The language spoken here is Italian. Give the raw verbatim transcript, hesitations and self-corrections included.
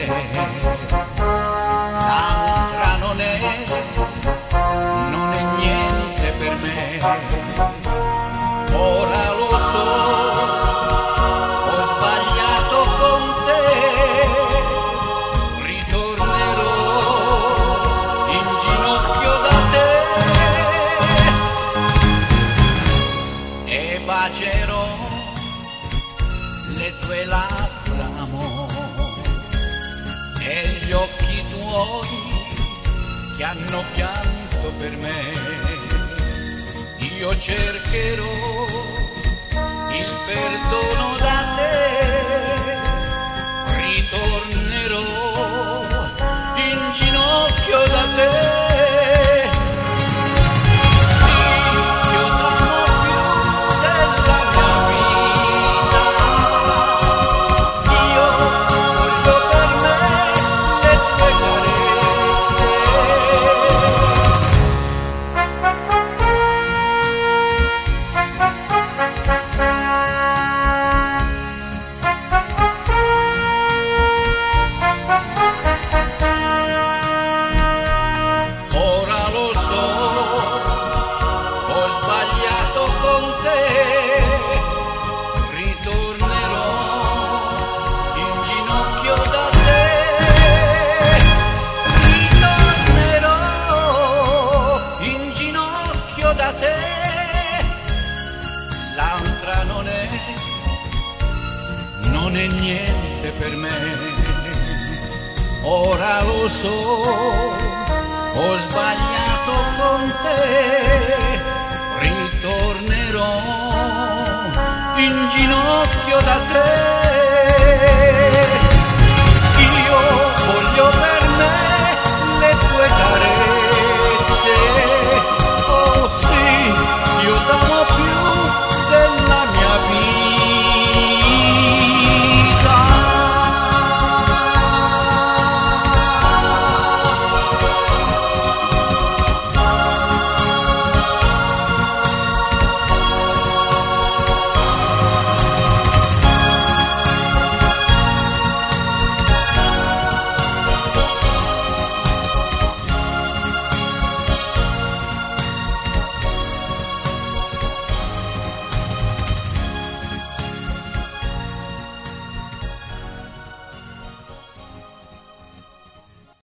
l'altra non è, non è niente per me. Ora lo so, ho sbagliato con te, ritornerò in ginocchio da te e bacerò le tue labbra, amore, e gli occhi tuoi che hanno pianto per me. Io cercherò il perdono da te, ritornerò in ginocchio da te. L'altra non è, non è niente per me. Ora lo so, ho sbagliato con te, ritornerò in ginocchio da te.